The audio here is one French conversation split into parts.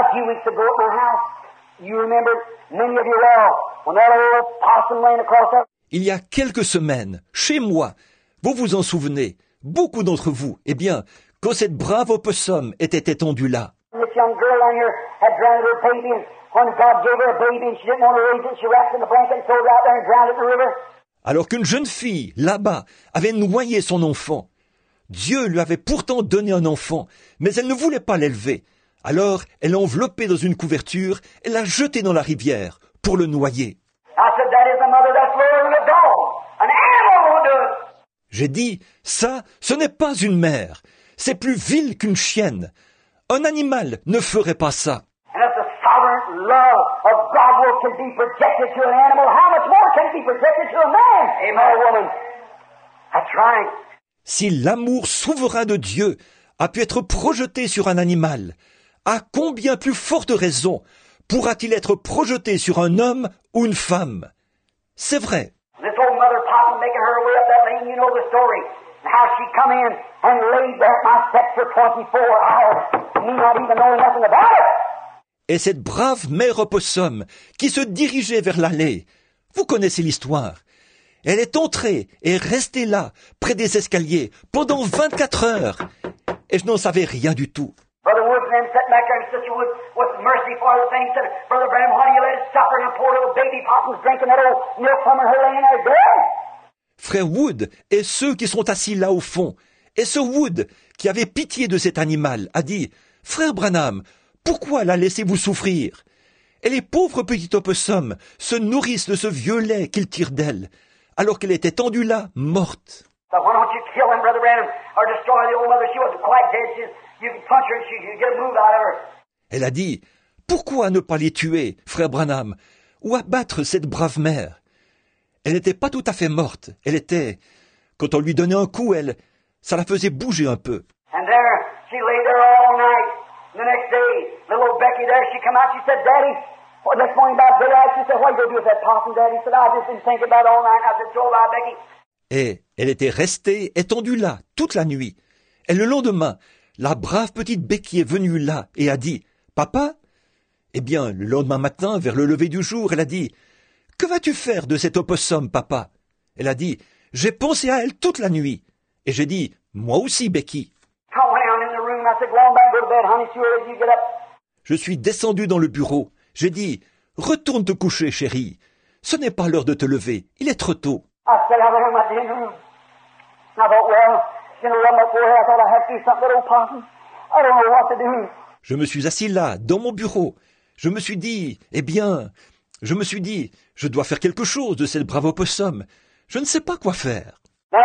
a few weeks ago at my house, you remember, many of you well, when that old possum laying across that. Il y a quelques semaines, chez moi, vous vous en souvenez, beaucoup d'entre vous, eh bien, quand cette brave opossum était étendue là. This young girl down here had drowned her baby, and when God gave her a baby and she didn't want to raise it, she wrapped it in a blanket and threw it out there and drowned it in the river. Alors qu'une jeune fille, là-bas, avait noyé son enfant. Dieu lui avait pourtant donné un enfant, mais elle ne voulait pas l'élever. Alors, elle l'a enveloppé dans une couverture et l'a jeté dans la rivière pour le noyer. I said, that is a mother that's lower than a dog. An animal won't do it. J'ai dit, ça, ce n'est pas une mère. C'est plus vil qu'une chienne. Un animal ne ferait pas ça. And if the sovereign love of God can be projected to an animal, how much more can it be projected to a man? Amen. Or a woman. That's right. Si l'amour souverain de Dieu a pu être projeté sur un animal, à combien plus forte raison pourra-t-il être projeté sur un homme ou une femme? C'est vrai. This old mother possum making her way up that lane, you know the story. And how she come in and laid there at my steps for 24 hours, me not even knowing nothing about it. Et cette brave mère opossum qui se dirigeait vers l'allée, vous connaissez l'histoire. Elle est entrée et restée là, près des escaliers, pendant 24 heures. Et je n'en savais rien du tout. Brother Wood then sat back there and Sister Wood was mercy for the thing. Said, Brother Branham, why do you let it suffer? And poor little baby possum's drinking that old milk from her laying there dead. Frère Wood et ceux qui sont assis là au fond, et ce Wood qui avait pitié de cet animal, a dit « Frère Branham, pourquoi la laissez-vous souffrir? Et les pauvres petits opossums se nourrissent de ce vieux lait qu'ils tirent d'elle, alors qu'elle était tendue là, morte. » So why don't you kill him, Brother Branham, or destroy the old mother? She wasn't quite dead. You can punch her and she can get a move out of her. Elle a dit « Pourquoi ne pas les tuer, frère Branham, ou abattre cette brave mère? Elle n'était pas tout à fait morte. Elle était... Quand on lui donnait un coup, ça la faisait bouger un peu. And there, she lay there all night. And the next day, little old Becky there, she come out, she said, Daddy, well, this morning about daylight, she said, what are you going to do with that possum, Daddy? He said, I just been thinking about it all night. I said, so have I, Becky. Et elle était restée étendue là, toute la nuit. Et le lendemain, la brave petite Becky est venue là et a dit « Papa ?» Eh bien, le lendemain matin, vers le lever du jour, elle a dit « Que vas-tu faire de cet opossum, papa ?» Elle a dit « J'ai pensé à elle toute la nuit. » Et j'ai dit « Moi aussi, Becky. » Je suis descendu dans le bureau. J'ai dit « Retourne te coucher, chérie. Ce n'est pas l'heure de te lever. Il est trop tôt. » Je me suis assis là, dans mon bureau. Je me suis dit, je dois faire quelque chose de cette brave opossum. Je ne sais pas quoi faire.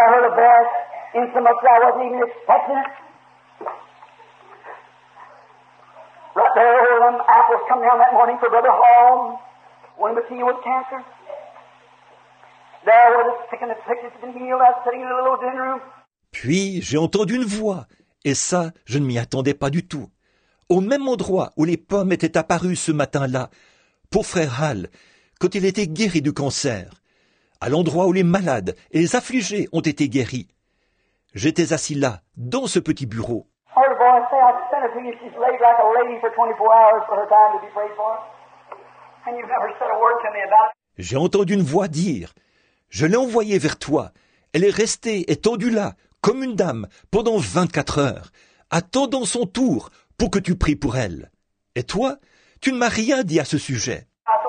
Puis j'ai entendu une voix, et ça, je ne m'y attendais pas du tout. Au même endroit où les pommes étaient apparues ce matin-là, pour frère Hall, quand il était guéri du cancer, à l'endroit où les malades et les affligés ont été guéris. J'étais assis là, dans ce petit bureau. J'ai entendu une voix dire, « Je l'ai envoyée vers toi. Elle est restée étendue là, comme une dame, pendant 24 heures, attendant son tour pour que tu pries pour elle. Et toi, tu ne m'as rien dit à ce sujet. »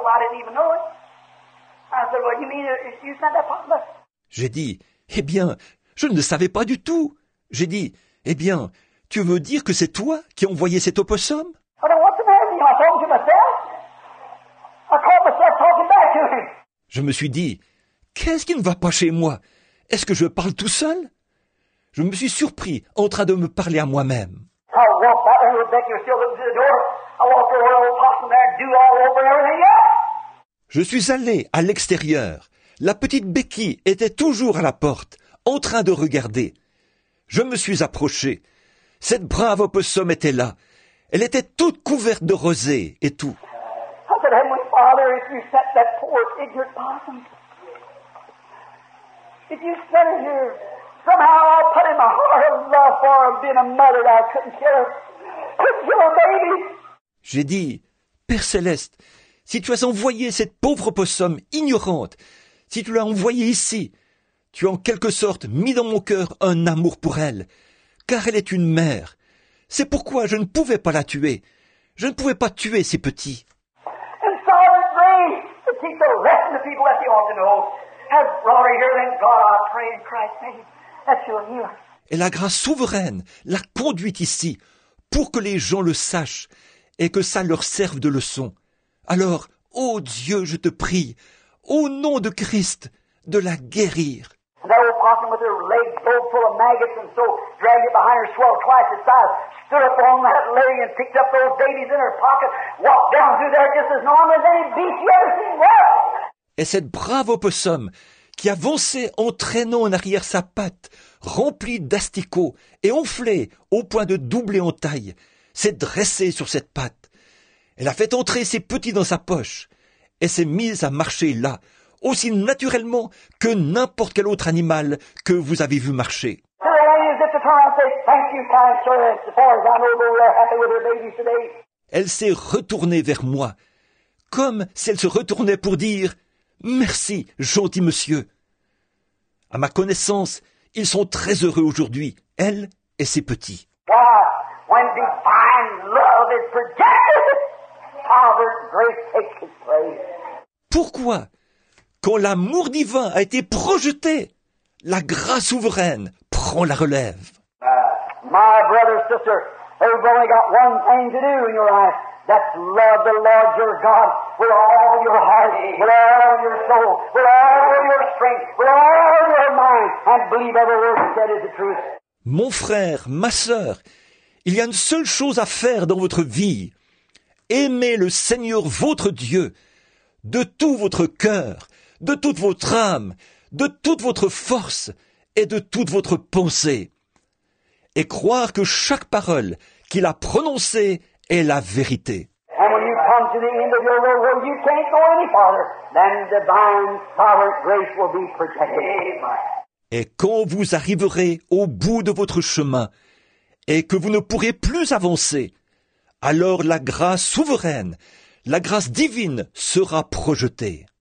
J'ai dit, « Eh bien, je ne le savais pas du tout. » J'ai dit, « Eh bien, tu veux dire que c'est toi qui as envoyé cet opossum? » Je me suis dit, « Qu'est-ce qui ne va pas chez moi? Est-ce que je parle tout seul? » Je me suis surpris en train de me parler à moi-même. Je suis allé à l'extérieur. La petite Becky était toujours à la porte, en train de regarder. Je me suis approché. Cette brave opossum était là. Elle était toute couverte de rosée et tout. J'ai dit, Père Céleste, si tu as envoyé cette pauvre opossum ignorante, si tu l'as envoyée ici, tu as en quelque sorte mis dans mon cœur un amour pour elle, car elle est une mère. C'est pourquoi je ne pouvais pas la tuer. Je ne pouvais pas tuer ces petits. And sovereign grace to teach the rest of the people that they ought to know has brought her here. Then God, I pray in Christ's name that you'll heal her. Et la grâce souveraine l'a conduite ici pour que les gens le sachent et que ça leur serve de leçon. Alors, ô Dieu, je te prie, au nom de Christ, de la guérir. And that old possum with her legs so full of maggots and so dragged it behind her, swelled twice its size, stood up on that leg and picked up those babies in her pocket, walked down through there just as normal as any beast you ever seen walk. Et cette brave opossum qui avançait en traînant en arrière sa patte, remplie d'asticots et enflée au point de doubler en taille, s'est dressée sur cette patte. Elle a fait entrer ses petits dans sa poche et s'est mise à marcher là, aussi naturellement que n'importe quel autre animal que vous avez vu marcher. Elle s'est retournée vers moi, comme si elle se retournait pour dire « Merci, gentil monsieur ». À ma connaissance, ils sont très heureux aujourd'hui, elle et ses petits. Pourquoi, quand l'amour divin a été projeté, la grâce souveraine prend la relève? My brother, sister, there's only got one thing to do in your life. That's love the Lord your God with all your heart, with all your soul, with all your strength, with all your mind, and believe every word he said is the truth. Mon frère, ma sœur, il y a une seule chose à faire dans votre vie. Aimez le Seigneur votre Dieu de tout votre cœur, de toute votre âme, de toute votre force et de toute votre pensée. Et croire que chaque parole qu'il a prononcée est la vérité. Et quand vous arriverez au bout de votre chemin et que vous ne pourrez plus avancer, alors la grâce souveraine, la grâce divine sera projetée.